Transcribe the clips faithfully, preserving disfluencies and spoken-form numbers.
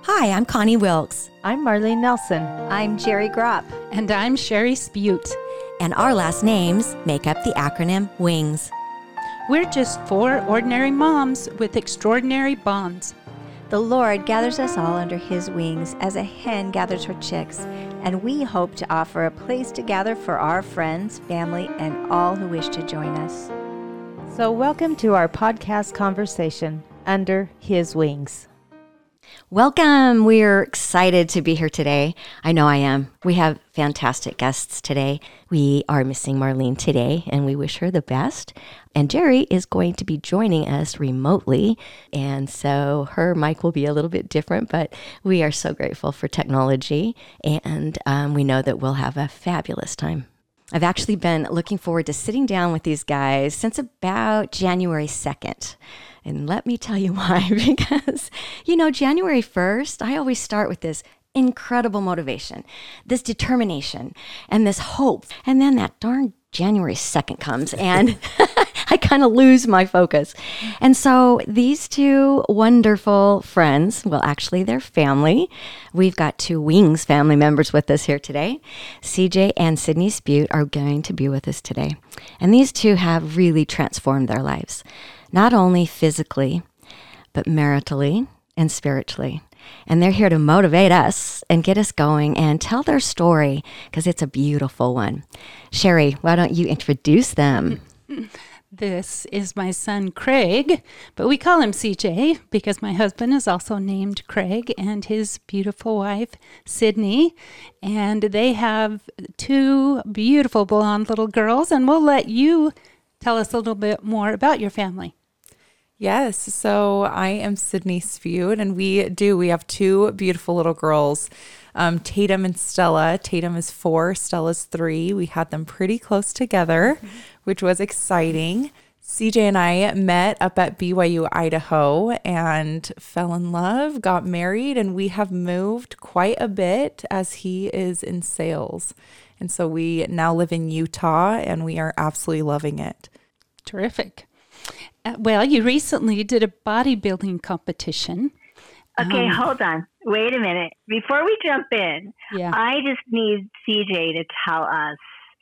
Hi, I'm Connie Wilkes. I'm Marlene Nelson. I'm Jerry Gropp. And I'm Sherry Spute. And our last names make up the acronym WINGS. We're just four ordinary moms with extraordinary bonds. The Lord gathers us all under His wings as a hen gathers her chicks, and we hope to offer a place to gather for our friends, family, and all who wish to join us. So welcome to our podcast conversation, Under His Wings. Welcome. We're excited to be here today. I know I am. We have fantastic guests today. We are missing Marlene today, and we wish her the best. And Jerry is going to be joining us remotely, and so her mic will be a little bit different, but we are so grateful for technology, and um, we know that we'll have a fabulous time. I've actually been looking forward to sitting down with these guys since about January second. And let me tell you why, because, you know, January first, I always start with this incredible motivation, this determination, and this hope. And then that darn January second comes and I kind of lose my focus. And so these two wonderful friends, well, actually they're family. We've got two WINGS family members with us here today. C J and Sydney Spute are going to be with us today. And these two have really transformed their lives, not only physically, but maritally and spiritually. And they're here to motivate us and get us going and tell their story because it's a beautiful one. Sherry, why don't you introduce them? This is my son, Craig, but we call him C J because my husband is also named Craig and his beautiful wife, Sydney. And they have two beautiful blonde little girls, and we'll let you tell us a little bit more about your family. Yes, so I am Sydney Spute, and we do, we have two beautiful little girls, um, Tatum and Stella. Tatum is four, Stella's three. We had them pretty close together, mm-hmm. which was exciting. C J and I met up at B Y U, Idaho, and fell in love, got married, and we have moved quite a bit as he is in sales. And so we now live in Utah, and we are absolutely loving it. Terrific. Uh, well, you recently did a bodybuilding competition. Okay, um, hold on. Wait a minute. Before we jump in, yeah. I just need C J to tell us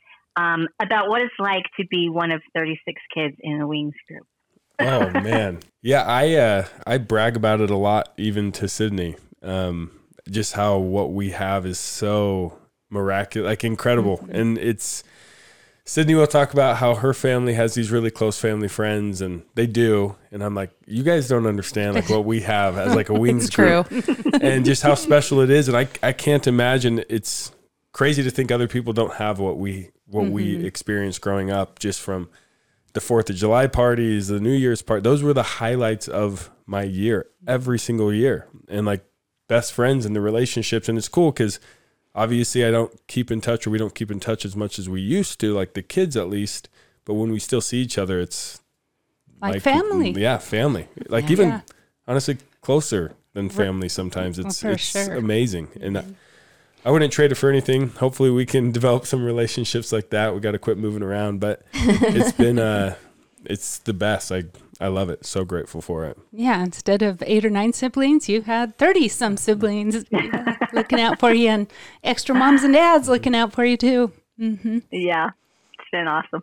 um, about what it's like to be one of thirty-six kids in the WINGS group. Oh, man. Yeah, I uh, I brag about it a lot, even to Sydney. Um, just how what we have is so miraculous, like incredible. Mm-hmm. And it's... Sydney will talk about how her family has these really close family friends, and they do. And I'm like, you guys don't understand like what we have as like a WINGS group and just how special it is. And I, I can't imagine. It's crazy to think other people don't have what we, what mm-hmm. we experienced growing up, just from the fourth of July parties, the New Year's party. Those were the highlights of my year every single year, and like best friends and the relationships. And it's cool because obviously, I don't keep in touch, or we don't keep in touch as much as we used to, like the kids at least. But when we still see each other, it's like, like family. Yeah, family. Like yeah. even yeah. honestly closer than family sometimes. It's well, it's sure. amazing. And I, I wouldn't trade it for anything. Hopefully we can develop some relationships like that. We got to quit moving around. But it's been, uh, it's the best. I I love it. So grateful for it. Yeah. Instead of eight or nine siblings, you had thirty some siblings looking out for you, and extra moms and dads looking out for you too. Mm-hmm. Yeah. It's been awesome.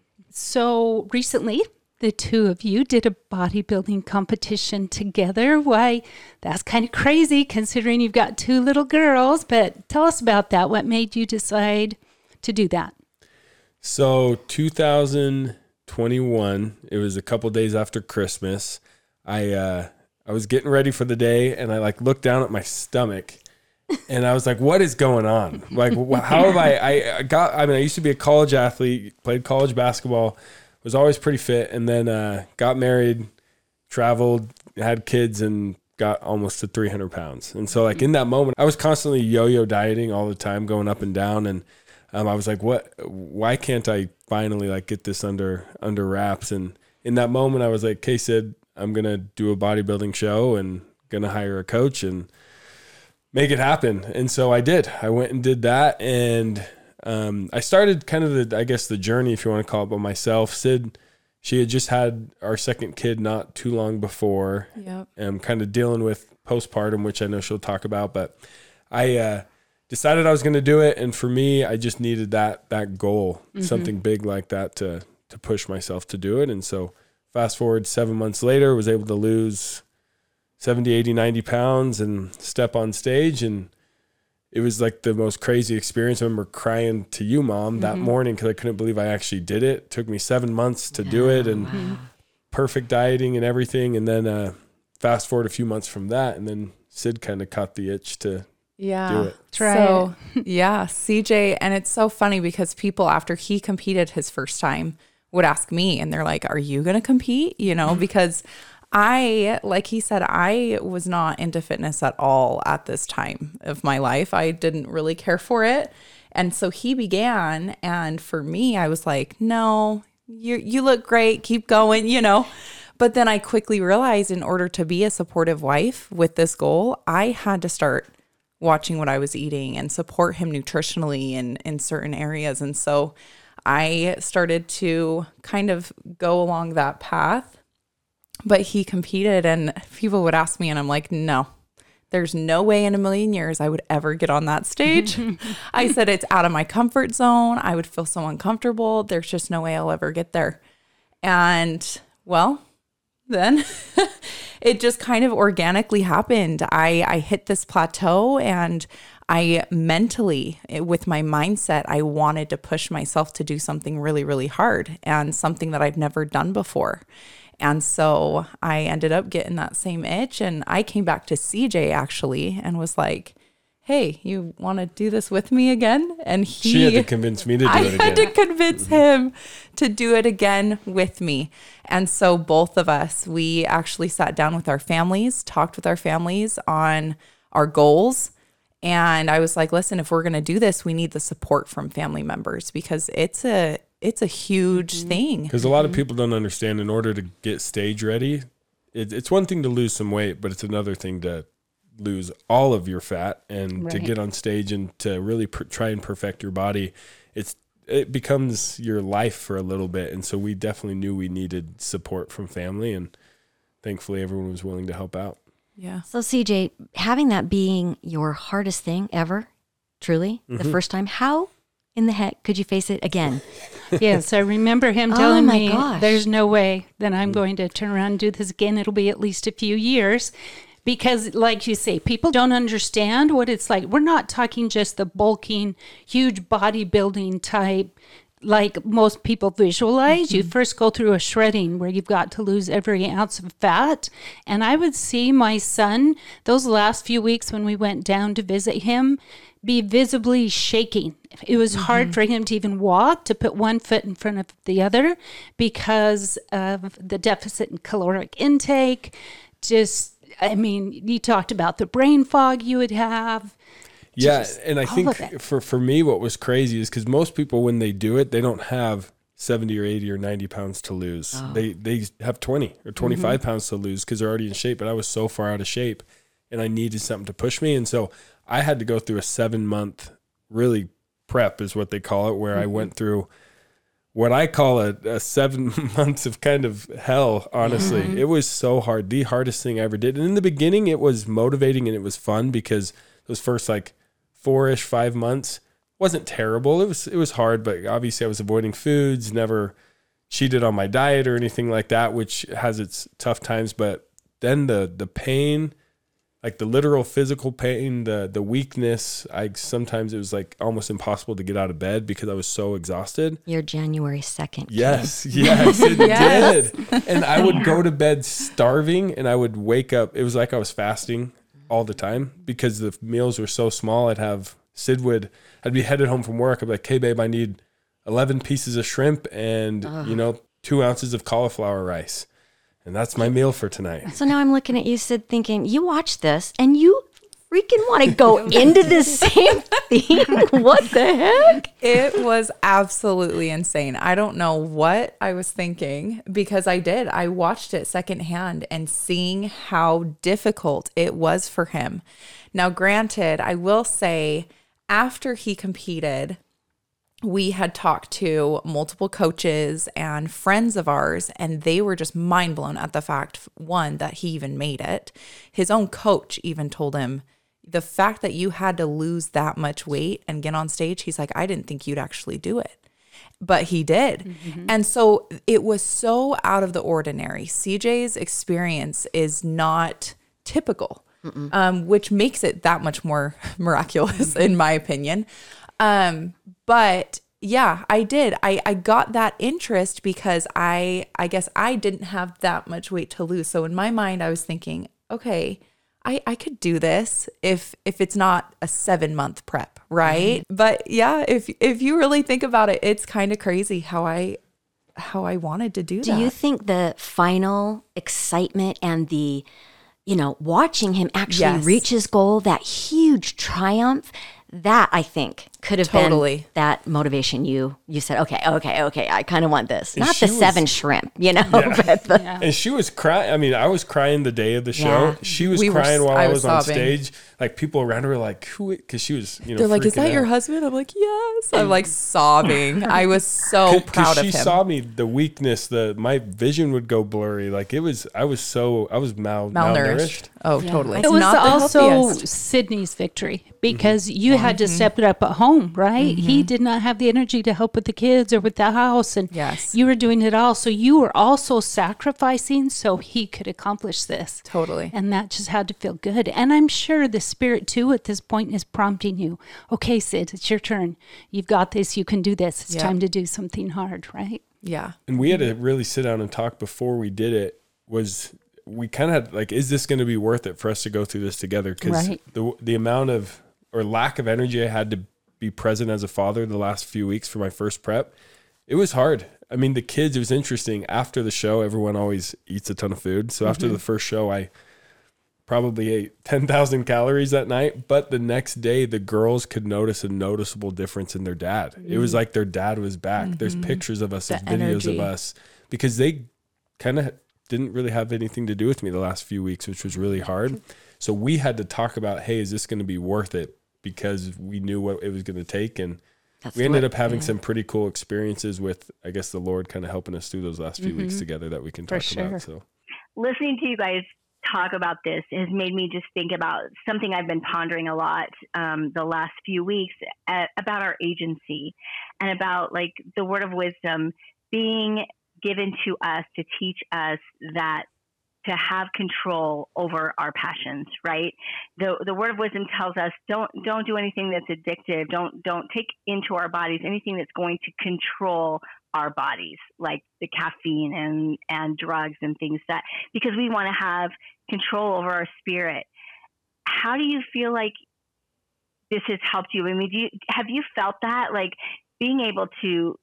So recently, the two of you did a bodybuilding competition together. Why, that's kind of crazy considering you've got two little girls, but tell us about that. What made you decide to do that? So two thousand twenty-one, it was a couple days after Christmas. I uh, I was getting ready for the day, and I like looked down at my stomach, and I was like, "What is going on? Like, wh- how have I, I? I got. I mean, I used to be a college athlete, played college basketball, was always pretty fit, and then uh, got married, traveled, had kids, and got almost to three hundred pounds. And so, like in that moment, I was constantly yo-yo dieting all the time, going up and down, and um, I was like, "What? Why can't I finally like get this under under wraps?" And in that moment, I was like, "Okay, Sid, I'm gonna do a bodybuilding show and gonna hire a coach and make it happen." And so I did. I went and did that, and um, I started kind of the, I guess, the journey, if you want to call it, by myself. Sid, she had just had our second kid not too long before, yep. and kind of dealing with postpartum, which I know she'll talk about, but I uh, decided I was going to do it. And for me, I just needed that, that goal, mm-hmm. something big like that to, to push myself to do it. And so fast forward seven months later, was able to lose seventy, eighty, ninety pounds and step on stage. And it was like the most crazy experience. I remember crying to you, Mom, that mm-hmm. morning because I couldn't believe I actually did it. It took me seven months to do it and wow. perfect dieting and everything. And then uh, fast forward a few months from that, and then Sid kind of caught the itch to yeah. do it. Try so, it. yeah, C J. And it's so funny because people, after he competed his first time, would ask me, and they're like, are you going to compete? You know, because I, like he said, I was not into fitness at all at this time of my life. I didn't really care for it. And so he began, and for me, I was like, no, you you look great, keep going, you know. But then I quickly realized in order to be a supportive wife with this goal, I had to start watching what I was eating and support him nutritionally in, in certain areas. And so I started to kind of go along that path. But he competed, and people would ask me, and I'm like, no, there's no way in a million years I would ever get on that stage. I said, it's out of my comfort zone. I would feel so uncomfortable. There's just no way I'll ever get there. And well, then it just kind of organically happened. I, I hit this plateau, and I mentally, with my mindset, I wanted to push myself to do something really, really hard and something that I've never done before. And so I ended up getting that same itch, and I came back to C J actually and was like, hey, you want to do this with me again? And he She had to convince me to do I it again. I had to convince him to do it again with me. And so both of us, we actually sat down with our families, talked with our families on our goals. And I was like, listen, if we're going to do this, we need the support from family members because it's a it's a huge mm-hmm. thing. Because a lot of people don't understand, in order to get stage ready, it, it's one thing to lose some weight, but it's another thing to lose all of your fat and right. to get on stage and to really per- try and perfect your body. It's it becomes your life for a little bit. And so we definitely knew we needed support from family, and thankfully everyone was willing to help out. Yeah. So C J, having that being your hardest thing ever, truly, mm-hmm. the first time, how in the heck could you face it again? Yes, I remember him telling oh my me, gosh. there's no way that I'm going to turn around and do this again. It'll be at least a few years. Because like you say, people don't understand what it's like. We're not talking just the bulking, huge bodybuilding type, like most people visualize. Mm-hmm. You first go through a shredding where you've got to lose every ounce of fat. And I would see my son, those last few weeks when we went down to visit him, be visibly shaking. It was mm-hmm. hard for him to even walk, to put one foot in front of the other because of the deficit in caloric intake. Just, I mean, you talked about the brain fog you would have. Yeah, Just and I think for, for me, what was crazy is because most people, when they do it, they don't have seventy or eighty or ninety pounds to lose. Oh. They they have twenty or twenty-five mm-hmm. pounds to lose because they're already in shape. But I was so far out of shape, and I needed something to push me. And so I had to go through a seven-month, really prep is what they call it, where mm-hmm. I went through what I call a, a seven months of kind of hell, honestly. Mm-hmm. It was so hard, the hardest thing I ever did. And in the beginning, it was motivating and it was fun because those first like four-ish, five months wasn't terrible. It was it was hard, but obviously I was avoiding foods, never cheated on my diet or anything like that, which has its tough times. But then the the pain, like the literal physical pain, the the weakness, I sometimes it was like almost impossible to get out of bed because I was so exhausted. Your January second. Yes, yes, it yes. did. And I would go to bed starving and I would wake up. It was like I was fasting all the time because the meals were so small. I'd have Sid would, I'd be headed home from work. I'd be like, hey babe, I need eleven pieces of shrimp and, uh. you know, two ounces of cauliflower rice. And that's my meal for tonight. So now I'm looking at you, Sid, thinking, you watch this and you freaking want to go into the same thing? What the heck? It was absolutely insane. I don't know what I was thinking because I did. I watched it secondhand and seeing how difficult it was for him. Now, granted, I will say after he competed, we had talked to multiple coaches and friends of ours, and they were just mind blown at the fact, one, that he even made it. His own coach even told him, the fact that you had to lose that much weight and get on stage, he's like, I didn't think you'd actually do it. But he did. Mm-hmm. And so it was so out of the ordinary. C J's experience is not typical, um, which makes it that much more miraculous, in my opinion. Um, but yeah, I did. I, I got that interest because I, I guess I didn't have that much weight to lose. So in my mind, I was thinking, okay, I, I could do this if, if it's not a seven month prep. Right. Mm-hmm. But yeah, if, if you really think about it, it's kind of crazy how I, how I wanted to do, do that. Do you think the final excitement and the, you know, watching him actually Yes. reach his goal, that huge triumph, that I think could have Totally. been that motivation you you said, okay, okay, okay, I kind of want this. And Not she the was- seven shrimp, you know, Yeah. but the, Yeah. And she was crying. I mean, I was crying the day of the show. Yeah. She was We were crying s- while I I was was, on sobbing. stage. Like people around her were like, "Who?" Because she was, you know, They're like, is freaking that your out. husband? I'm like, yes. I'm like sobbing. I was so proud of she him. saw me, the weakness, the my vision would go blurry. Like it was, I was so, I was mal, Malnourished. malnourished. Oh, totally. It was Not the also healthiest. Sydney's victory because you had to step it up at home, right? He did not have the energy to help with the kids or with the house, and Yes. you were doing it all. So you were also sacrificing so he could accomplish this. Totally. And that just had to feel good. And I'm sure the Spirit, too, at this point is prompting you. Okay, Sid, it's your turn. You've got this. You can do this. It's Yeah. time to do something hard, right? Yeah. And we had to really sit down and talk before we did it. Was we kind of had like, is this going to be worth it for us to go through this together? Because Right. the the amount of or lack of energy I had to be present as a father the last few weeks for my first prep, it was hard. I mean, the kids, it was interesting. After the show, everyone always eats a ton of food. So after the first show, I probably ate ten thousand calories that night. But the next day, the girls could notice a noticeable difference in their dad. It was like their dad was back. There's pictures of us, The there's videos energy. of us, because they kind of didn't really have anything to do with me the last few weeks, which was really hard. So we had to talk about, hey, is this going to be worth it? Because we knew what it was going to take. And that's we ended what- up having yeah. some pretty cool experiences with, I guess, the Lord kind of helping us through those last few weeks together that we can For talk sure. about. So Listening to you guys talk about this has made me just think about something I've been pondering a lot um, the last few weeks uh, about our agency and about like the word of wisdom being given to us to teach us that to have control over our passions, right? The the word of wisdom tells us don't don't do anything that's addictive. Don't don't take into our bodies anything that's going to control our bodies, like the caffeine and and drugs and things that, because we want to have control over our spirit. How do you feel like this has helped you? I mean, do you, have you felt that, like being able to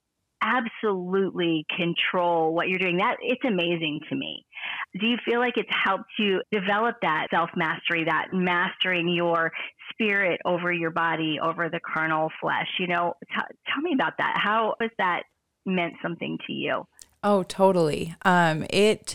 absolutely control what you're doing? That it's amazing to me. Do you feel like it's helped you develop that self-mastery, that mastering your spirit over your body, over the carnal flesh? You know, t- tell me about that. How has that meant something to you? Oh, totally. Um, it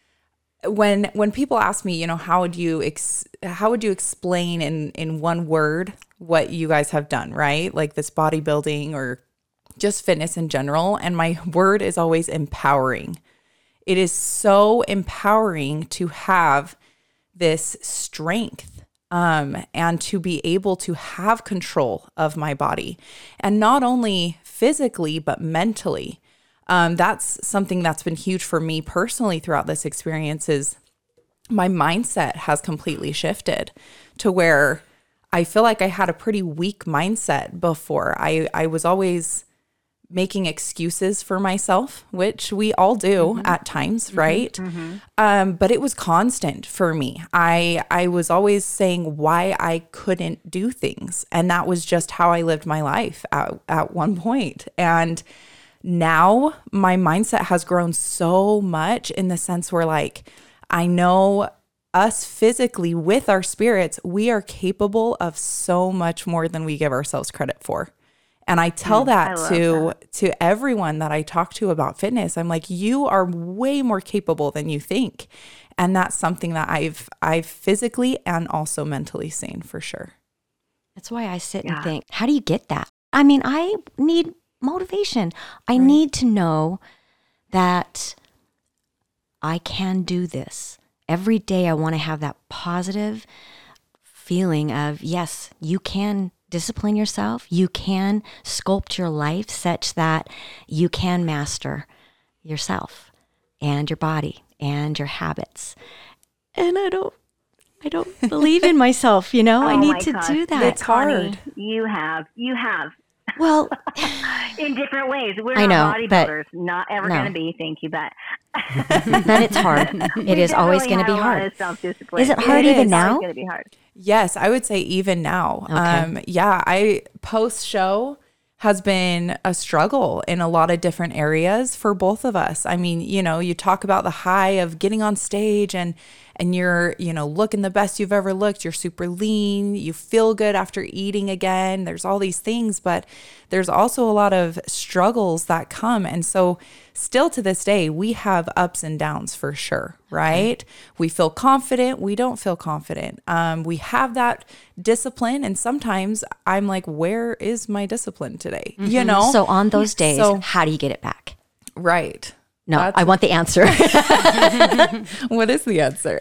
when when people ask me, you know, how would you ex- how would you explain in in one word what you guys have done, right? Like this bodybuilding or just fitness in general, and my word is always empowering. It is so empowering to have this strength um, and to be able to have control of my body, and not only physically but mentally. Um, that's something that's been huge for me personally throughout this experience. Is my mindset has completely shifted to where I feel like I had a pretty weak mindset before. I I was always making excuses for myself, which we all do mm-hmm. at times, right? Mm-hmm. Um, but it was constant for me. I I was always saying why I couldn't do things, and that was just how I lived my life at, at one point. And now my mindset has grown so much in the sense where, like, I know us physically with our spirits, we are capable of so much more than we give ourselves credit for. And I tell mm, that I to that. to everyone that I talk to about fitness. I'm like, you are way more capable than you think. And that's something that I've I've physically and also mentally seen for sure. That's why I sit yeah. and think, how do you get that? I mean, I need motivation. I need to know that I can do this. Every day I want to have that positive feeling of, yes, you can discipline yourself. You can sculpt your life such that you can master yourself and your body and your habits. And I don't, I don't believe in myself, you know, Oh I my need to gosh. do that. It's hard. Connie, you have, you have. Well, In different ways. We're I not know, but bodybuilders. Not ever no. going to be. Thank you, but but it's hard. It is always going to be hard. Self-discipline. Is it hard It even is now? always going to be hard. Yes, I would say even now. Okay. Um, yeah, I post show has been a struggle in a lot of different areas for both of us. I mean, you know, you talk about the high of getting on stage and and you're, you know, looking the best you've ever looked. You're super lean. You feel good after eating again. There's all these things, but there's also a lot of struggles that come. And so still to this day, we have ups and downs for sure, right? Okay. We feel confident. We don't feel confident. Um, we have that discipline. And sometimes I'm like, where is my discipline today? Mm-hmm. You know? So on those days, so, how do you get it back? Right. No, That's, I want the answer. What is the answer?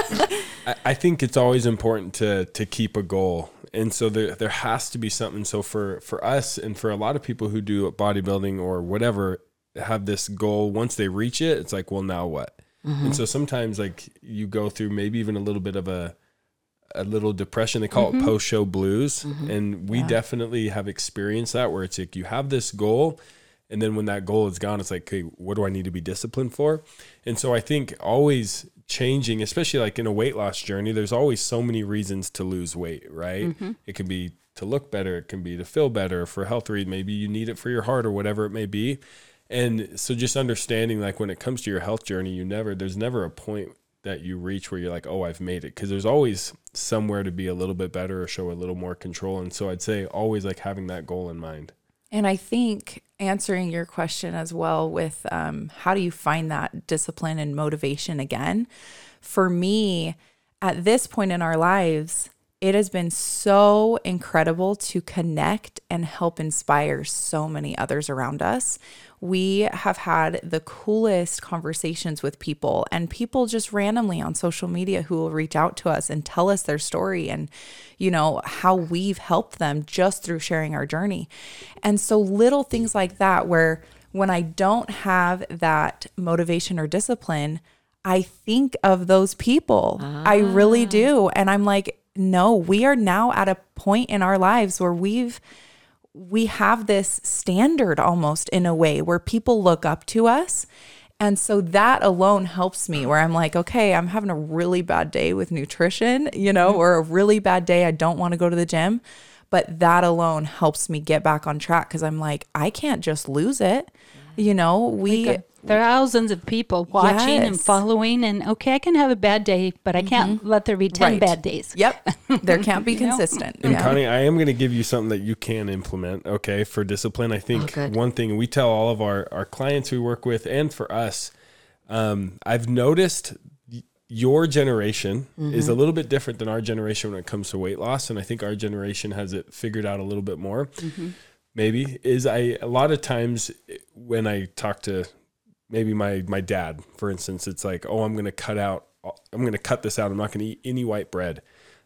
I, I think it's always important to to keep a goal. And so there there has to be something. So for, for us and for a lot of people who do bodybuilding or whatever, have this goal. Once they reach it, it's like, well, now what? Mm-hmm. And so sometimes like you go through maybe even a little bit of a a little depression. They call mm-hmm. it post-show blues. Mm-hmm. And we yeah. definitely have experienced that, where it's like you have this goal, and then when that goal is gone, it's like, okay, what do I need to be disciplined for? And so I think always changing, especially like in a weight loss journey, there's always so many reasons to lose weight, right? Mm-hmm. It can be to look better. It can be to feel better for health reasons. Maybe you need it for your heart or whatever it may be. And so just understanding, like when it comes to your health journey, you never, there's never a point that you reach where you're like, oh, I've made it. Cause there's always somewhere to be a little bit better or show a little more control. And so I'd say always like having that goal in mind. And I think answering your question as well with um, how do you find that discipline and motivation again? For me, at this point in our lives, it has been so incredible to connect and help inspire so many others around us. We have had the coolest conversations with people, and people just randomly on social media who will reach out to us and tell us their story and, you know, how we've helped them just through sharing our journey. And so little things like that, where when I don't have that motivation or discipline, I think of those people. Ah. I really do. And I'm like, no, we are now at a point in our lives where we've we have this standard almost in a way where people look up to us. And so that alone helps me, where I'm like, okay, I'm having a really bad day with nutrition, you know, or a really bad day. I don't want to go to the gym, but that alone helps me get back on track. Cause I'm like, I can't just lose it. You know, we, like a, there are thousands of people watching yes. and following, and okay, I can have a bad day, but I can't mm-hmm. let there be ten right. bad days. Yep. There can't be consistent. And yeah. Connie, I am going to give you something that you can implement. Okay. For discipline. I think oh, one thing we tell all of our, our clients we work with, and for us, um, I've noticed your generation mm-hmm. is a little bit different than our generation when it comes to weight loss. And I think our generation has it figured out a little bit more. Mm-hmm. Maybe is I, a lot of times when I talk to maybe my, my dad, for instance, it's like, oh, I'm going to cut out, I'm going to cut this out. I'm not going to eat any white bread.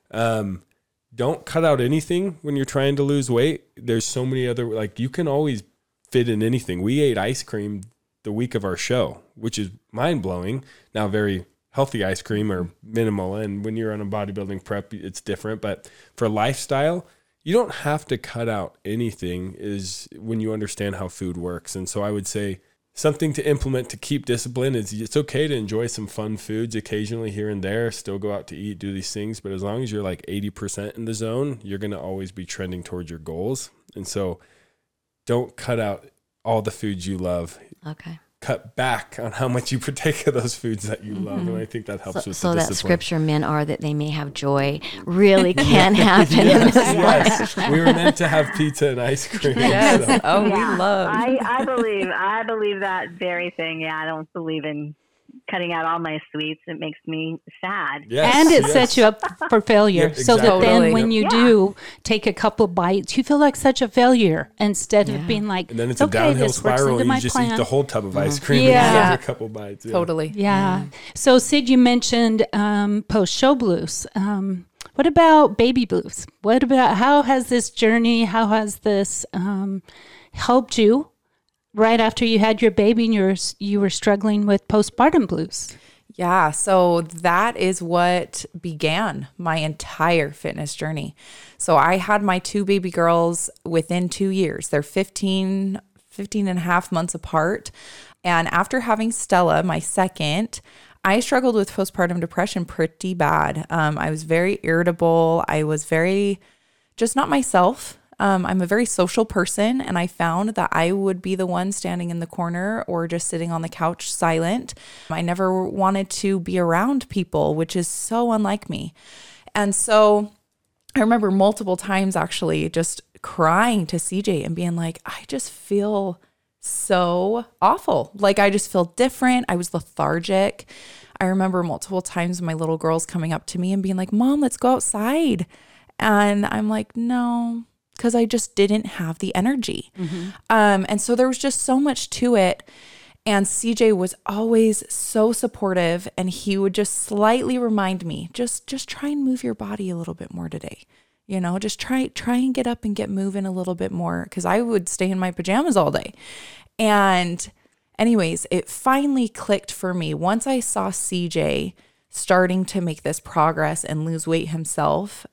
Um, don't cut out anything when you're trying to lose weight. There's so many other, like you can always fit in anything. We ate ice cream the week of our show, which is mind blowing. Now, very healthy ice cream or minimal. And when you're on a bodybuilding prep, it's different, but for lifestyle, you don't have to cut out anything is when you understand how food works. And so I would say something to implement to keep discipline is it's okay to enjoy some fun foods occasionally here and there, still go out to eat, do these things. But as long as you're like eighty percent in the zone, you're going to always be trending towards your goals. And so don't cut out all the foods you love. Okay. Cut back on how much you partake of those foods that you mm-hmm. love. And I think that helps so, with so the that discipline. scripture, men are that they may have joy, really can happen. Yes, yes. We were meant to have pizza and ice cream. Yes. So. Oh, yeah. we love. I, I believe, I believe that very thing. Yeah. I don't believe in cutting out all my sweets, it makes me sad. Yes, and it yes. sets you up for failure. Yep, So that exactly. then Totally. when you Yeah. do take a couple bites, you feel like such a failure instead Yeah. of being like, And then it's okay, a downhill this works spiral. into And my you just plan. eat the whole tub of ice cream Yeah. and after a couple bites. Yeah. Totally. Yeah. So, Sid, you mentioned um, post-show blues. Um, what about baby blues? What about, how has this journey, how has this um, helped you right after you had your baby and you were, you were struggling with postpartum blues? Yeah, so that is what began my entire fitness journey. So I had my two baby girls within two years. They're fifteen, fifteen and a half months apart. And after having Stella, my second, I struggled with postpartum depression pretty bad. Um, I was very irritable. I was very just not myself. Um, I'm a very social person, and I found that I would be the one standing in the corner or just sitting on the couch silent. I never wanted to be around people, which is so unlike me. And so I remember multiple times actually just crying to C J and being like, I just feel so awful. Like I just feel different. I was lethargic. I remember multiple times my little girls coming up to me and being like, Mom, let's go outside. And I'm like, no, because I just didn't have the energy. Mm-hmm. Um, and so there was just so much to it. And C J was always so supportive, and he would just slightly remind me, just just try and move your body a little bit more today. You know, just try try and get up and get moving a little bit more, because I would stay in my pajamas all day. And anyways, it finally clicked for me once I saw C J starting to make this progress and lose weight himself.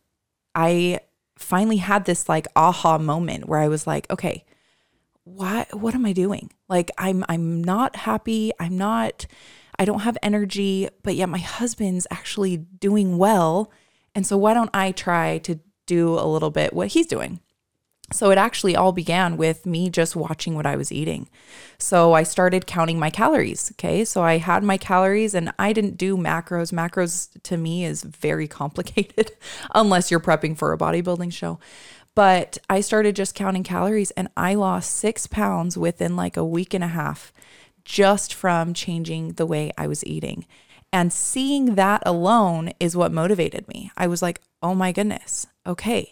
I finally had this like aha moment where I was like, okay, what, what am I doing? Like, I'm, I'm not happy. I'm not, I don't have energy, but yet my husband's actually doing well. And so why don't I try to do a little bit what he's doing? So it actually all began with me just watching what I was eating. So I started counting my calories. Okay. So I had my calories, and I didn't do macros. Macros to me is very complicated unless you're prepping for a bodybuilding show. But I started just counting calories, and I lost six pounds within like a week and a half just from changing the way I was eating. And seeing that alone is what motivated me. I was like, oh my goodness. Okay.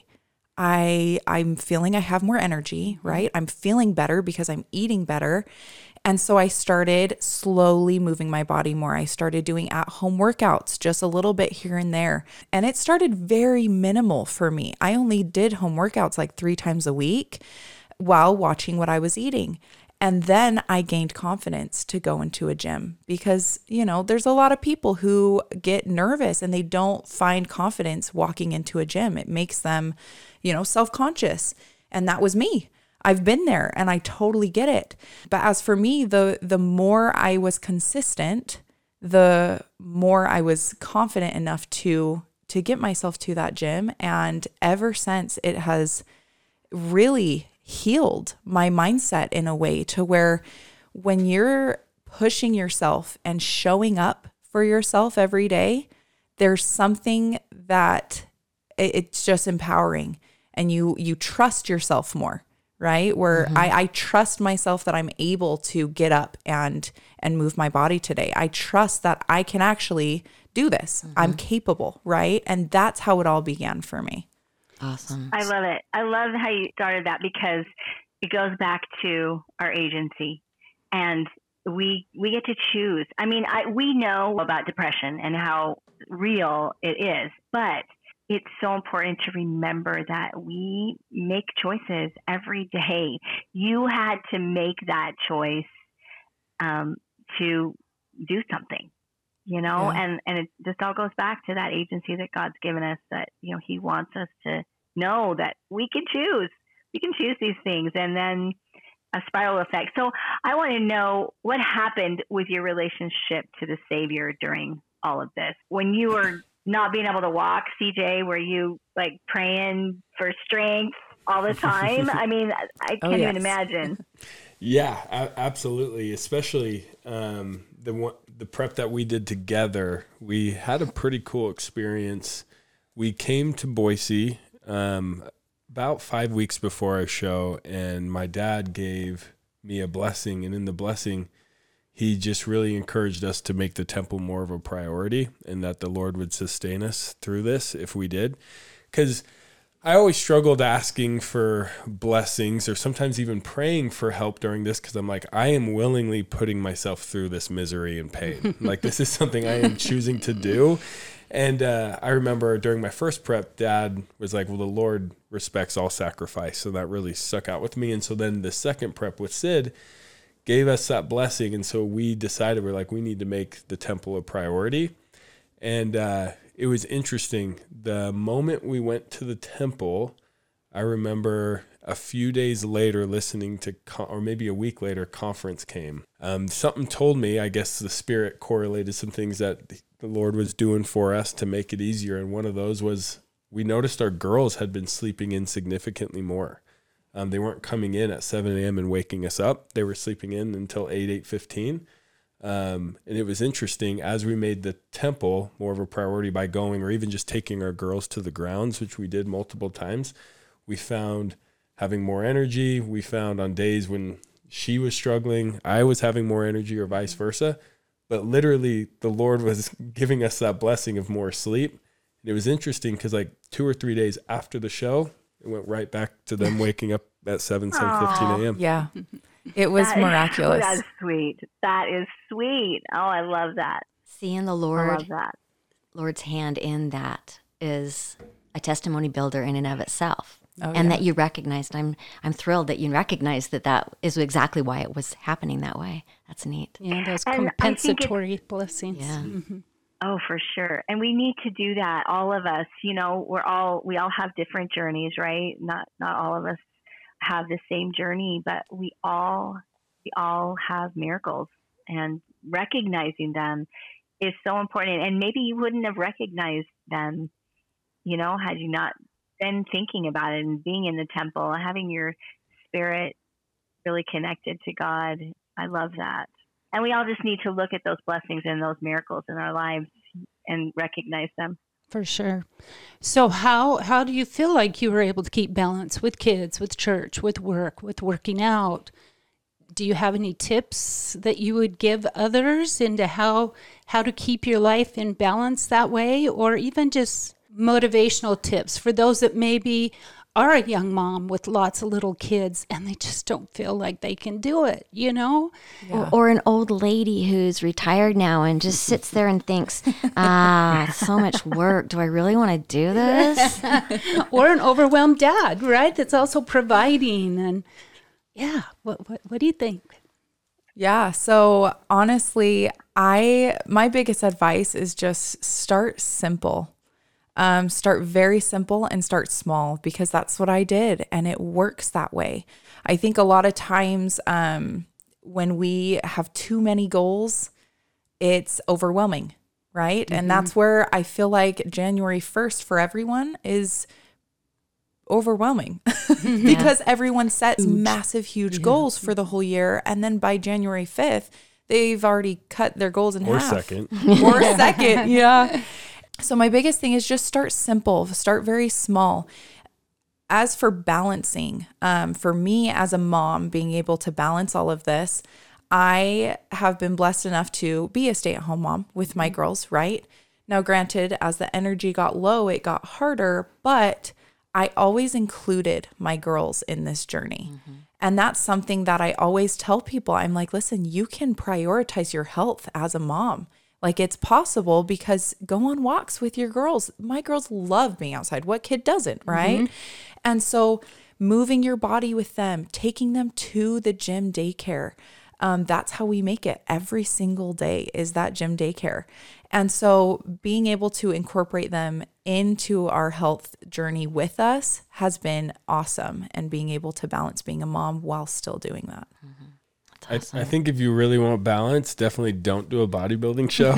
I, I'm feeling I have more energy, right? I'm feeling better because I'm eating better. And so I started slowly moving my body more. I started doing at-home workouts, just a little bit here and there. And it started very minimal for me. I only did home workouts like three times a week while watching what I was eating. And then I gained confidence to go into a gym because, you know, there's a lot of people who get nervous and they don't find confidence walking into a gym. It makes them, you know, self-conscious. And that was me. I've been there and I totally get it. But as for me, the the more I was consistent, the more I was confident enough to to get myself to that gym. And ever since, it has really healed my mindset in a way to where when you're pushing yourself and showing up for yourself every day, there's something that it's just empowering, and you you trust yourself more, right? Where mm-hmm. I, I trust myself that I'm able to get up and and move my body today. I trust that I can actually do this. Mm-hmm. I'm capable, right? And that's how it all began for me. Awesome. I love it. I love how you started that because it goes back to our agency, and we we get to choose. I mean, I we know about depression and how real it is, but it's so important to remember that we make choices every day. You had to make that choice um, to do something, you know, yeah. and, and it just all goes back to that agency that God's given us, that, you know, he wants us to know that we can choose. We can choose these things, and then a spiral effect. So I want to know what happened with your relationship to the Savior during all of this. When you were not being able to walk, C J, were you like praying for strength all the time? I mean, I can't oh, yes. even imagine. Yeah, a- absolutely. Especially um, the one, the prep that we did together. We had a pretty cool experience. We came to Boise um, about five weeks before our show, and my dad gave me a blessing, and in the blessing, he just really encouraged us to make the temple more of a priority, and that the Lord would sustain us through this if we did. Because I always struggled asking for blessings or sometimes even praying for help during this, because I'm like, I am willingly putting myself through this misery and pain. Like, this is something I am choosing to do. And uh, I remember during my first prep, Dad was like, well, the Lord respects all sacrifice. So that really stuck out with me. And so then the second prep with Sid gave us that blessing. And so we decided, we're like, we need to make the temple a priority. And uh, it was interesting. The moment we went to the temple, I remember a few days later listening to, con- or maybe a week later, conference came. Um, something told me, I guess the Spirit correlated some things that the Lord was doing for us to make it easier. And one of those was we noticed our girls had been sleeping in significantly more. Um, they weren't coming in at seven a.m. and waking us up. They were sleeping in until eight, eight fifteen. Um, and it was interesting, as we made the temple more of a priority by going, or even just taking our girls to the grounds, which we did multiple times, we found having more energy. We found on days when she was struggling, I was having more energy, or vice versa. But literally, the Lord was giving us that blessing of more sleep. And it was interesting because like two or three days after the show, it went right back to them waking up at seven, seven fifteen a.m. Yeah. It was That is- miraculous. That's sweet. That is sweet. Oh, I love that. Seeing the I Lord, love that. Lord's hand in that is a testimony builder in and of itself. Oh, and yeah. that you recognized, I'm I'm thrilled that you recognized that that is exactly why it was happening that way. That's neat. Yeah, those And I think it's- compensatory blessings. Yeah. Mhm. Oh, for sure. And we need to do that. All of us, you know, we're all, we all have different journeys, right? Not, not all of us have the same journey, but we all, we all have miracles, and recognizing them is so important. And maybe you wouldn't have recognized them, you know, had you not been thinking about it and being in the temple, having your spirit really connected to God. I love that. And we all just need to look at those blessings and those miracles in our lives and recognize them. For sure. So how how do you feel like you were able to keep balance with kids, with church, with work, with working out? Do you have any tips that you would give others into how how to keep your life in balance that way, or even just motivational tips for those that maybe are a young mom with lots of little kids and they just don't feel like they can do it, you know? Or, or an old lady who's retired now and just sits there and thinks, ah, so much work. Do I really want to do this? Or an overwhelmed dad, right? That's also providing. And yeah, what what, what do you think? Yeah. So honestly, I, my biggest advice is just start simple. Um, start very simple and start small, because that's what I did. And it works that way. I think a lot of times, um, when we have too many goals, it's overwhelming, right? Mm-hmm. And that's where I feel like January first for everyone is overwhelming because everyone sets huge. massive, huge yeah. goals for the whole year. And then by January fifth, they've already cut their goals in or half. Second. Or second. Yeah. So my biggest thing is just start simple, start very small. As for balancing, um, for me as a mom, being able to balance all of this, I have been blessed enough to be a stay-at-home mom with my girls, right? Now, granted, as the energy got low, it got harder, but I always included my girls in this journey. Mm-hmm. And that's something that I always tell people. I'm like, listen, you can prioritize your health as a mom. Like, it's possible, because go on walks with your girls. My girls love being outside. What kid doesn't, right? Mm-hmm. And so moving your body with them, taking them to the gym daycare, um, that's how we make it every single day, is that gym daycare. And so being able to incorporate them into our health journey with us has been awesome, and being able to balance being a mom while still doing that. Mm-hmm. Awesome. I, I think if you really want balance, definitely don't do a bodybuilding show.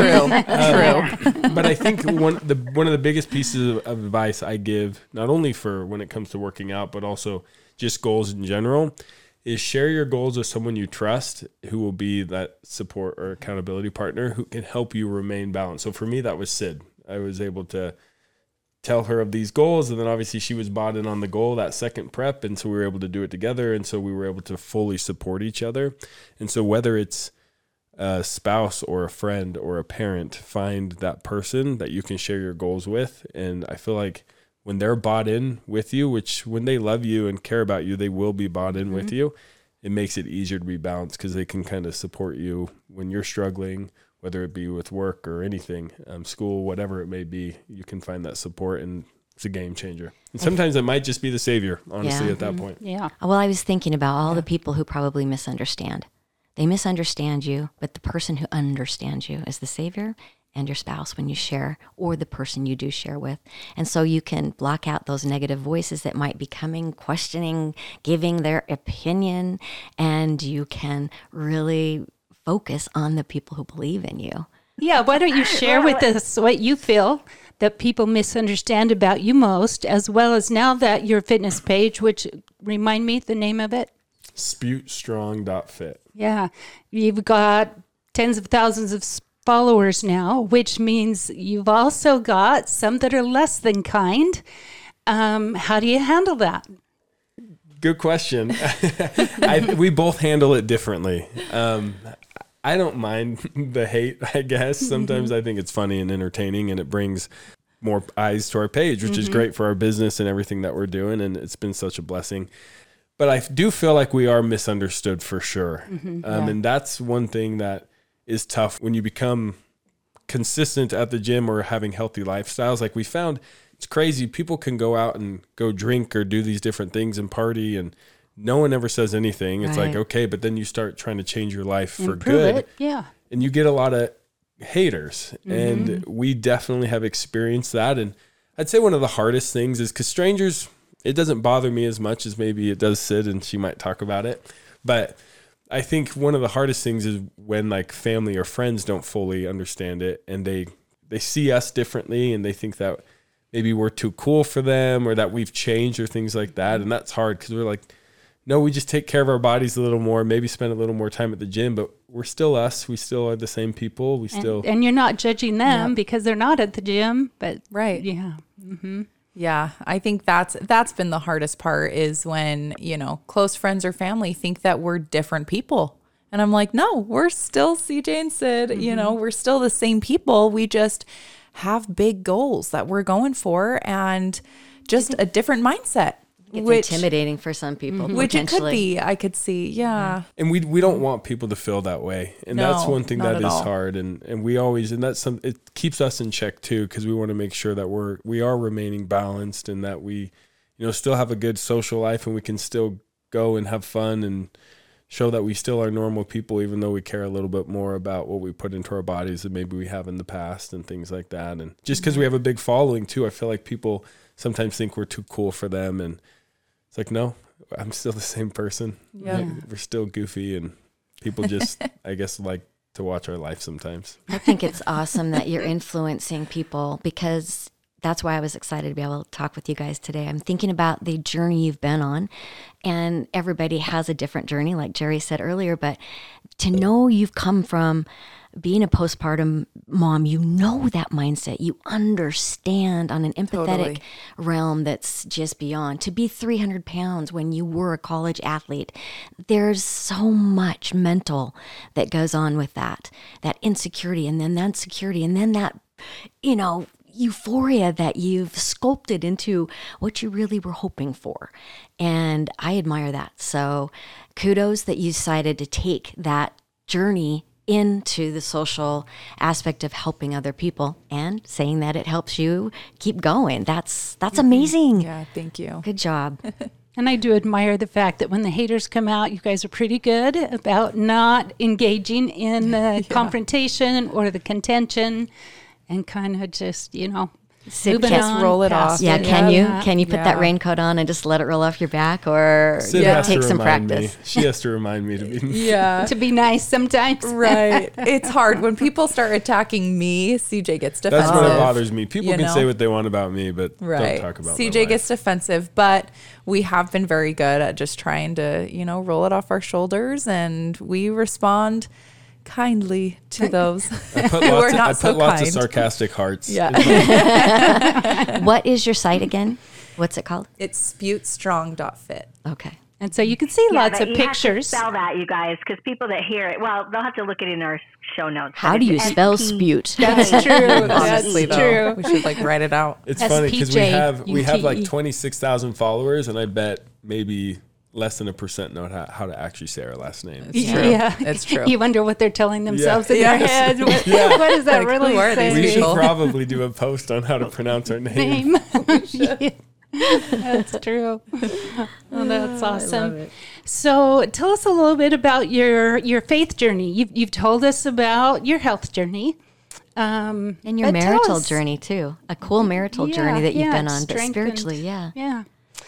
True, true. But I think one the one of the biggest pieces of, of advice I give, not only for when it comes to working out, but also just goals in general, is share your goals with someone you trust, who will be that support or accountability partner who can help you remain balanced. So for me, that was Sid. I was able to tell her of these goals, and then obviously she was bought in on the goal that second prep, and so we were able to do it together, and so we were able to fully support each other. And so whether it's a spouse or a friend or a parent, find that person that you can share your goals with. And I feel like when they're bought in with you, which when they love you and care about you, they will be bought in mm-hmm. with you. It makes it easier to be balanced because they can kind of support you when you're struggling, whether it be with work or anything, um, school, whatever it may be. You can find that support, and it's a game changer. And sometimes it might just be the savior, honestly, yeah. at that mm-hmm. point. Yeah. Well, I was thinking about all yeah. the people who probably misunderstand. They misunderstand you, but the person who understands you is the savior and your spouse when you share, or the person you do share with. And so you can block out those negative voices that might be coming, questioning, giving their opinion, and you can really focus on the people who believe in you. Yeah, why don't you share with us what you feel that people misunderstand about you most, as well as now that your fitness page, which, remind me the name of it? Spute Strong dot fit. Yeah, you've got tens of thousands of followers now, which means you've also got some that are less than kind. Um, how do you handle that? Good question. I, we both handle it differently. Um, I don't mind the hate, I guess. Sometimes mm-hmm. I think it's funny and entertaining, and it brings more eyes to our page, which mm-hmm. is great for our business and everything that we're doing. And it's been such a blessing. But I do feel like we are misunderstood for sure. Mm-hmm, um, yeah. And that's one thing that is tough when you become consistent at the gym or having healthy lifestyles. Like we found, it's crazy. People can go out and go drink or do these different things and party, and no one ever says anything. It's right. like, okay, but then you start trying to change your life for Improve good. It. Yeah. And you get a lot of haters. Mm-hmm. And we definitely have experienced that. And I'd say one of the hardest things is because strangers, it doesn't bother me as much as maybe it does Sid, and she might talk about it. But I think one of the hardest things is when like family or friends don't fully understand it, and they, they see us differently, and they think that maybe we're too cool for them, or that we've changed or things like that. And that's hard because we're like, no, we just take care of our bodies a little more, maybe spend a little more time at the gym, but we're still us. We still are the same people. We still. And, and you're not judging them yeah. because they're not at the gym, but. Right. Yeah. Mm-hmm. Yeah, I think that's that's been the hardest part, is when, you know, close friends or family think that we're different people. And I'm like, no, we're still C J and Sid, mm-hmm. you know, we're still the same people. We just have big goals that we're going for, and just a different mindset. It's which, intimidating for some people, mm-hmm. which it could be, I could see, yeah. And we we don't want people to feel that way, and no, that's one thing that is all. hard. And and we always, and that's some, it keeps us in check too, because we want to make sure that we're we are remaining balanced, and that we, you know, still have a good social life, and we can still go and have fun and show that we still are normal people, even though we care a little bit more about what we put into our bodies than maybe we have in the past and things like that. And just because we have a big following too, I feel like people sometimes think we're too cool for them, and it's like, no, I'm still the same person. Yeah. Like, we're still goofy, and people just, I guess, like to watch our life sometimes. I think it's awesome that you're influencing people, because that's why I was excited to be able to talk with you guys today. I'm thinking about the journey you've been on, and everybody has a different journey, like Jerry said earlier, but to know you've come from being a postpartum mom, you know that mindset. You understand on an empathetic totally. realm that's just beyond. To be three hundred pounds when you were a college athlete, there's so much mental that goes on with that. That insecurity, and then that security, and then that, you know, euphoria that you've sculpted into what you really were hoping for. And I admire that. So kudos that you decided to take that journey into the social aspect of helping other people, and saying that it helps you keep going. That's that's amazing. Yeah, thank you. Good job. And I do admire the fact that when the haters come out, you guys are pretty good about not engaging in the yeah. confrontation or the contention, and kind of just, you know, Sid, just on, roll it off. Yeah, it. can yeah. you can you put yeah. that raincoat on and just let it roll off your back, or Sid yeah. has take to some remind practice? Me. She has to remind me to be yeah to be nice sometimes. Right. It's hard when people start attacking me. C J gets defensive. That's what bothers me. People you can know? say what they want about me, but right. don't talk about C J my gets life. defensive, but we have been very good at just trying to, you know, roll it off our shoulders, and we respond kindly to those I put who lots, are of, not I so put lots kind. of sarcastic hearts. Yeah. What is your site again? What's it called? It's spute strong dot fit. Okay. And so you can see Yeah, lots but of you pictures. Have to spell that, you guys, because people that hear it, well, they'll have to look at it in our show notes. How But do you it's spell S P spute? That's true. Honestly, That's though, true. we should like write it out. It's funny because we have we have like S P J U T E. twenty-six thousand followers, and I bet maybe less than a percent know how, how to actually say our last name. It's true. Yeah, It's true. You wonder what they're telling themselves in Yes. their head. What, Yeah. what does that Like, really who are say? these We should people? probably do a post on how to pronounce our name. Name. Yeah. That's true. Oh, that's awesome. So, tell us a little bit about your your faith journey. You've you've told us about your health journey, um, And your but tell marital us- journey too. A cool marital Yeah, journey that you've yeah, been on, but strengthened. spiritually, yeah. Yeah.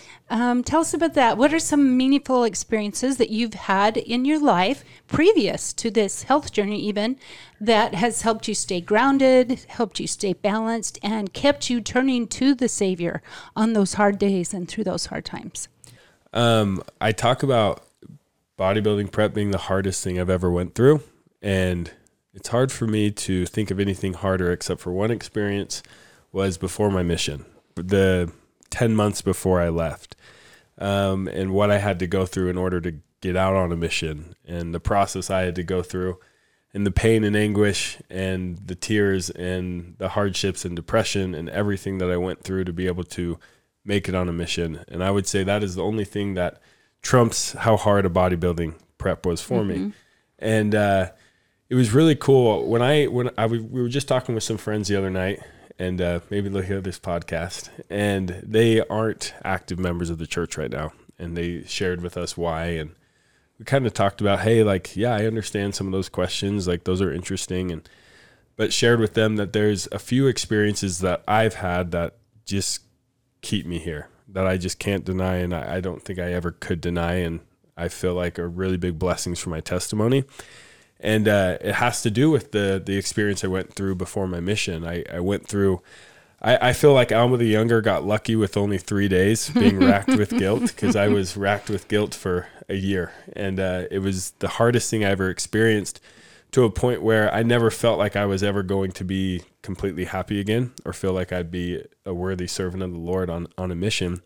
Um, tell us about that. What are some meaningful experiences that you've had in your life previous to this health journey, even that has helped you stay grounded, helped you stay balanced, and kept you turning to the Savior on those hard days and through those hard times? Um, I talk about bodybuilding prep being the hardest thing I've ever went through, and it's hard for me to think of anything harder except for one experience was before my mission, the ten months before I left, um, and what I had to go through in order to get out on a mission, and the process I had to go through, and the pain and anguish and the tears and the hardships and depression and everything that I went through to be able to make it on a mission. And I would say that is the only thing that trumps how hard a bodybuilding prep was for Mm-hmm. me. And uh, it was really cool. When I, when I, we were just talking with some friends the other night, and uh, maybe they'll hear this podcast, and they aren't active members of the church right now. And they shared with us why. And we kind of talked about, hey, like, yeah, I understand some of those questions. Like, those are interesting. And, but shared with them that there's a few experiences that I've had that just keep me here, that I just can't deny. And I, I don't think I ever could deny. And I feel like are really big blessings for my testimony. And uh, it has to do with the the experience I went through before my mission. I, I went through, I, I feel like Alma the Younger got lucky with only three days being racked with guilt, because I was racked with guilt for a year. And uh, it was the hardest thing I ever experienced, to a point where I never felt like I was ever going to be completely happy again or feel like I'd be a worthy servant of the Lord on, on a mission.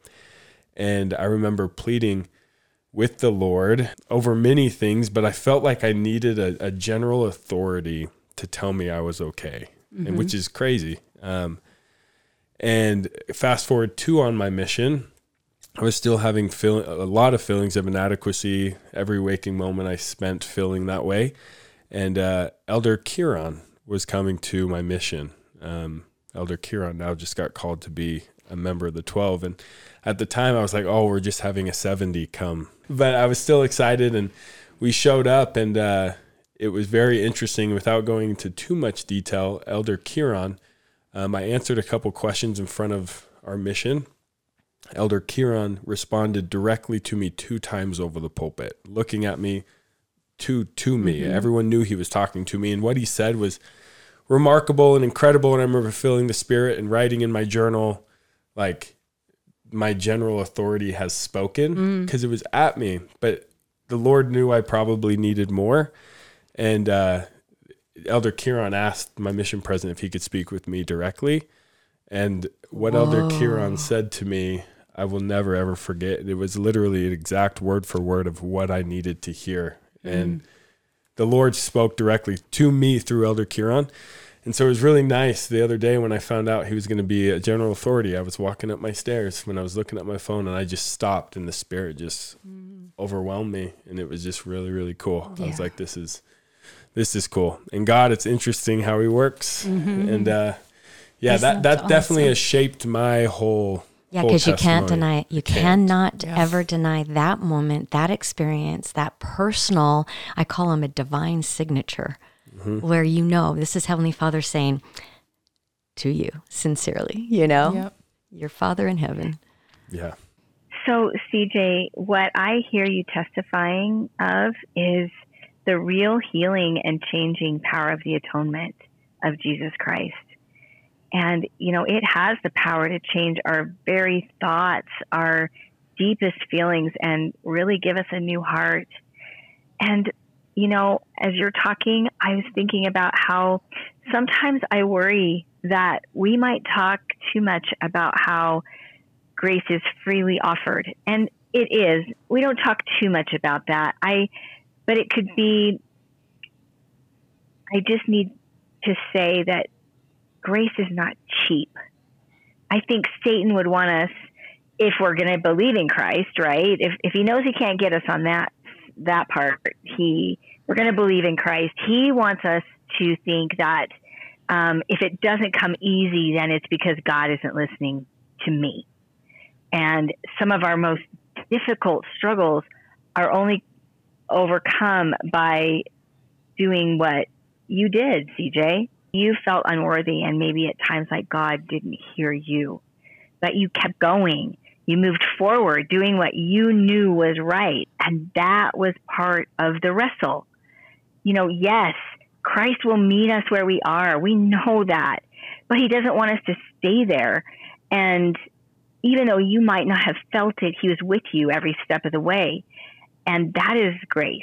And I remember pleading with the Lord over many things, but I felt like I needed a, a general authority to tell me I was okay, mm-hmm. and which is crazy. Um, and fast forward to on my mission, I was still having feel, a lot of feelings of inadequacy. Every waking moment I spent feeling that way. And uh, Elder Kieran was coming to my mission. Um, Elder Kieran now just got called to be a member of the twelve. And at the time I was like, oh, we're just having a seventy come. But I was still excited, and we showed up, and uh, it was very interesting. Without going into too much detail, Elder Kieran, um, I answered a couple questions in front of our mission. Elder Kieran responded directly to me two times over the pulpit, looking at me to to me. Mm-hmm. Everyone knew he was talking to me, and what he said was remarkable and incredible. And I remember feeling the Spirit and writing in my journal, like, my general authority has spoken, because mm. it was at me, but the Lord knew I probably needed more. And uh, Elder Kieran asked my mission president if he could speak with me directly. And what Whoa. Elder Kieran said to me, I will never, ever forget. It was literally an exact word for word of what I needed to hear. Mm. And the Lord spoke directly to me through Elder Kieran. And so it was really nice the other day when I found out he was going to be a general authority. I was walking up my stairs when I was looking at my phone, and I just stopped, and the Spirit just mm. overwhelmed me. And it was just really, really cool. Yeah. I was like, this is, this is cool. And God, it's interesting how he works. Mm-hmm. And uh, yeah, Isn't that, that awesome? Definitely has shaped my whole Yeah, because you can't deny it. You can't. cannot Yeah. ever deny that moment, that experience, that personal, I call them a divine signature, mm-hmm. where you know this is Heavenly Father saying to you sincerely, you know, yep. your Father in heaven. Yeah. So, C J, what I hear you testifying of is the real healing and changing power of the atonement of Jesus Christ. And, you know, it has the power to change our very thoughts, our deepest feelings, and really give us a new heart. And, you know, as you're talking, I was thinking about how sometimes I worry that we might talk too much about how grace is freely offered. And it is. We don't talk too much about that. I, but it could be, I just need to say that grace is not cheap. I think Satan would want us, if we're going to believe in Christ, right? If if he knows he can't get us on that that part, he we're going to believe in Christ. He wants us to think that um, if it doesn't come easy, then it's because God isn't listening to me. And some of our most difficult struggles are only overcome by doing what you did, C J. You felt unworthy, and maybe at times like God didn't hear you, but you kept going. You moved forward doing what you knew was right. And that was part of the wrestle. You know, yes, Christ will meet us where we are. We know that, but he doesn't want us to stay there. And even though you might not have felt it, he was with you every step of the way. And that is grace.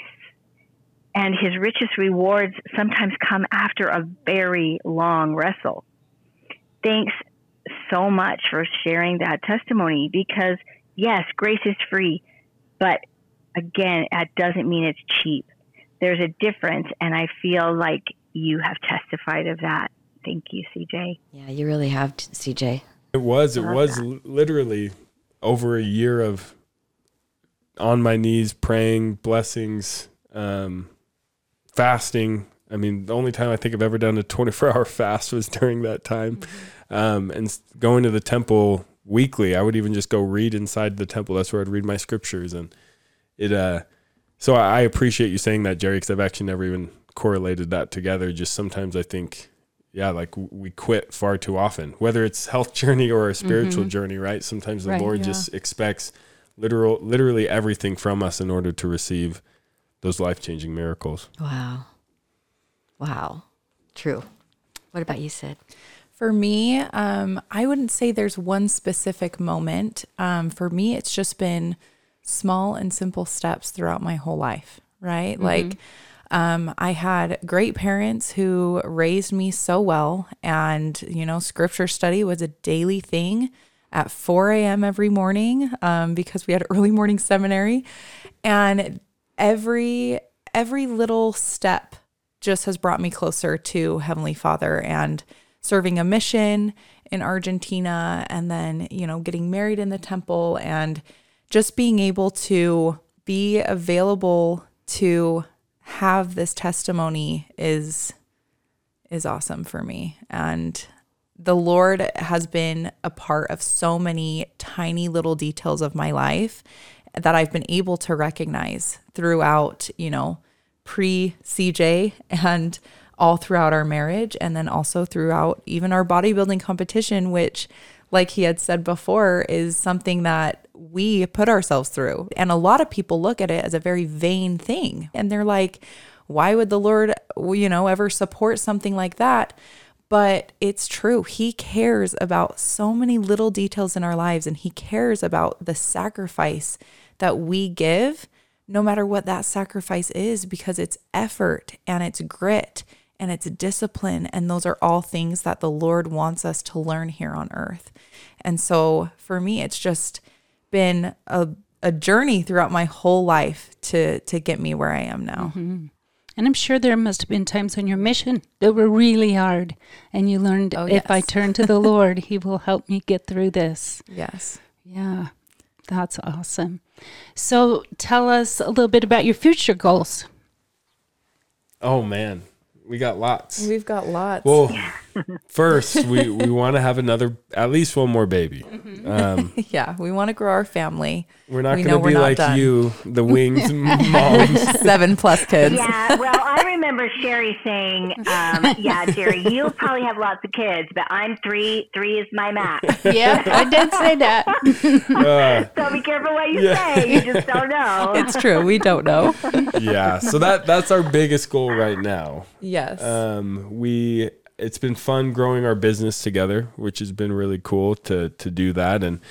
And his richest rewards sometimes come after a very long wrestle. Thanks so much for sharing that testimony, because yes, grace is free, but again, that doesn't mean it's cheap. There's a difference, and I feel like you have testified of that. Thank you, C J. Yeah, you really have, C J. It was, it Love was that. l- literally over a year of on my knees, praying, blessings, um, fasting. I mean, the only time I think I've ever done a twenty-four hour fast was during that time. Mm-hmm. Um, and s- going to the temple weekly, I would even just go read inside the temple. That's where I'd read my scriptures. And it, uh, so I I appreciate you saying that, Jerry, because I've actually never even correlated that together. Just sometimes I think, yeah, like w- we quit far too often, whether it's health journey or a spiritual Mm-hmm. journey, right? Sometimes the Right, Lord yeah. just expects literal, literally everything from us in order to receive those life-changing miracles. Wow. Wow. True. What about you, Sid? For me, um, I wouldn't say there's one specific moment. Um, for me, it's just been small and simple steps throughout my whole life, right? Mm-hmm. Like, um, I had great parents who raised me so well. And, you know, scripture study was a daily thing at four a.m. every morning um, because we had early morning seminary. And every every little step just has brought me closer to Heavenly Father, and serving a mission in Argentina, and then, you know, getting married in the temple, and just being able to be available to have this testimony is is awesome for me. And the Lord has been a part of so many tiny little details of my life that I've been able to recognize throughout, you know, pre-C J and all throughout our marriage, and then also throughout even our bodybuilding competition, which, like he had said before, is something that we put ourselves through. And a lot of people look at it as a very vain thing. And they're like, why would the Lord, you know, ever support something like that? But it's true. He cares about so many little details in our lives, and he cares about the sacrifice that we give, no matter what that sacrifice is, because it's effort and it's grit and it's discipline. And those are all things that the Lord wants us to learn here on earth. And so for me, it's just been a, a journey throughout my whole life to, to get me where I am now. Mm-hmm. And I'm sure there must have been times on your mission that were really hard, and you learned, Oh, if I yes. turn to the Lord, he will help me get through this. Yes. Yeah, that's awesome. So tell us a little bit about your future goals. Oh man, we got lots. We've got lots. Well, first we, we want to have another, at least one more baby. Um, yeah, we want to grow our family. we're not We going know to we're be not like done. you, the wings moms. Seven plus kids. Yeah, well, I remember Sherry saying, um, yeah, Jerry, you'll probably have lots of kids, but I'm three. Three is my max. Yeah, I did say that. Uh, So be careful what you Yeah. say. You just don't know. It's true. We don't know. yeah, so that that's our biggest goal right now. Yes. Um, we it's been fun growing our business together, which has been really cool to to do that. And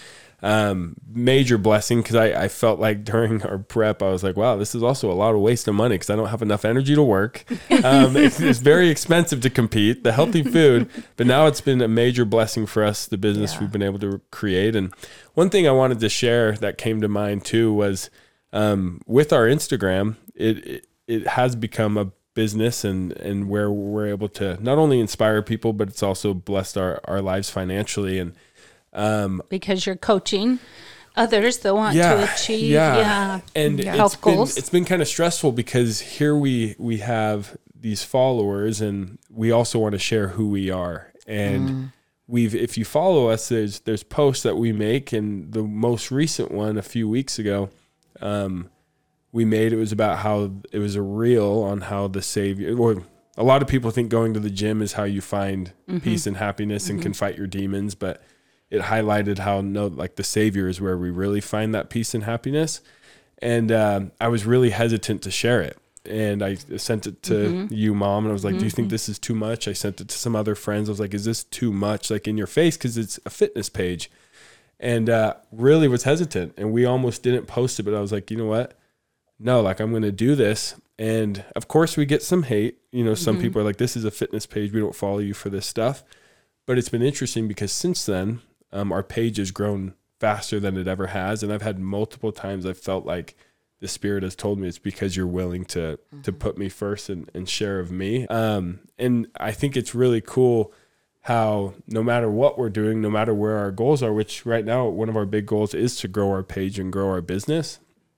um, major blessing because I, I felt like during our prep, I was like, wow, this is also a lot of waste of money because I don't have enough energy to work. Um, it's, it's very expensive to compete, the healthy food, but now it's been a major blessing for us, the business yeah. we've been able to create. And one thing I wanted to share that came to mind too was um, with our Instagram, it, it it has become a business and and where we're able to not only inspire people, but it's also blessed our, our lives financially. And um, because you're coaching others that want yeah, to achieve yeah, yeah, and yeah. it's health been, goals. It's been kind of stressful because here we we have these followers, and we also want to share who we are. And mm. we've if you follow us, there's there's posts that we make, and the most recent one a few weeks ago. Um, we made, it was about how it was a reel on how the Savior, or a lot of people think going to the gym is how you find mm-hmm. peace and happiness mm-hmm. and can fight your demons, but it highlighted how no, like the Savior is where we really find that peace and happiness. And um, I was really hesitant to share it. And I sent it to mm-hmm. you, Mom, and I was like, mm-hmm. do you think this is too much? I sent it to some other friends. I was like, is this too much, like in your face? Because it's a fitness page. And uh, really was hesitant. And we almost didn't post it, but I was like, you know what? No, like I'm going to do this. And of course we get some hate, you know, some mm-hmm. people are like, this is a fitness page. We don't follow you for this stuff. But it's been interesting because since then, um, our page has grown faster than it ever has. And I've had multiple times I've felt like the Spirit has told me it's because you're willing to, mm-hmm. to put me first and, and share of me. Um, and I think it's really cool how no matter what we're doing, no matter where our goals are, which right now, one of our big goals is to grow our page and grow our business.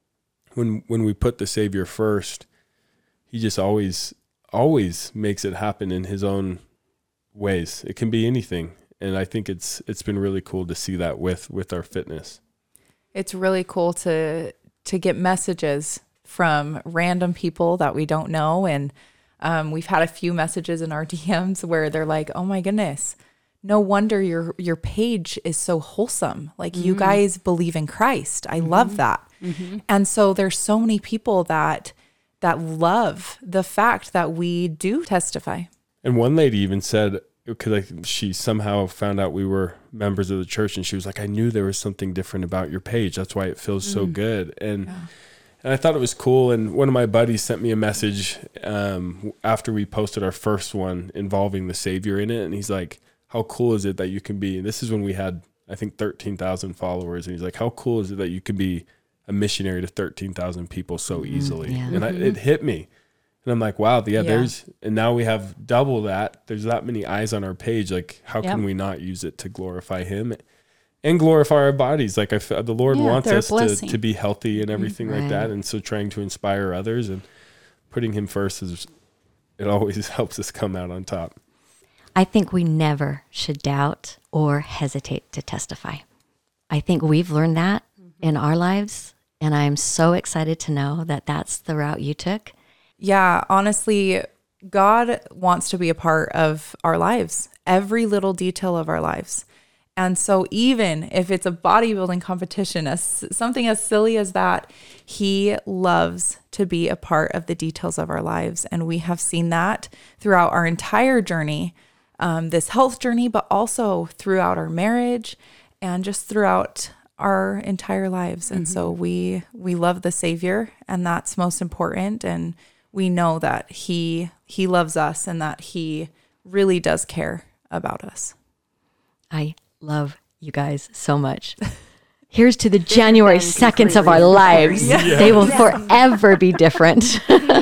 When when we put the Savior first, he just always, always makes it happen in his own ways. It can be anything. And I think it's it's been really cool to see that with, with our fitness. It's really cool to to get messages from random people that we don't know. And um, we've had a few messages in our D Ms where they're like, oh my goodness, no wonder your your page is so wholesome. Like mm-hmm. you guys believe in Christ. I mm-hmm. love that. Mm-hmm. And so there's so many people that that love the fact that we do testify. And one lady even said, because like she somehow found out we were members of the church, and she was like, I knew there was something different about your page. That's why it feels mm. so good. And yeah. and I thought it was cool. And one of my buddies sent me a message um, after we posted our first one involving the Savior in it. And he's like, how cool is it that you can be, and this is when we had, I think, thirteen thousand followers. And he's like, how cool is it that you can be a missionary to thirteen thousand people so easily? Mm, yeah. And I, it hit me. And I'm like, wow, yeah, yeah, there's, and now we have double that. There's that many eyes on our page. Like, how yep. can we not use it to glorify him and glorify our bodies? Like, I feel the Lord yeah, wants us to, to be healthy and everything right. like that. And so trying to inspire others and putting him first is, it always helps us come out on top. I think we never should doubt or hesitate to testify. I think we've learned that mm-hmm. in our lives. And I'm so excited to know that that's the route you took. Yeah, honestly, God wants to be a part of our lives, every little detail of our lives. And so even if it's a bodybuilding competition, as something as silly as that, he loves to be a part of the details of our lives. And we have seen that throughout our entire journey, um, this health journey, but also throughout our marriage and just throughout our entire lives. And mm-hmm. so we we love the Savior, and that's most important. And we know that he he loves us and that he really does care about us. I love you guys so much. Here's to the January seconds of our lives. Yeah. They will yeah. forever be different.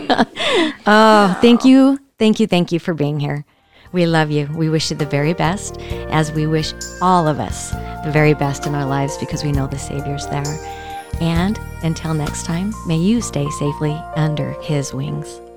Oh, thank you. Thank you. Thank you for being here. We love you. We wish you the very best, as we wish all of us the very best in our lives, because we know the Savior's there. And until next time, may you stay safely under his wings.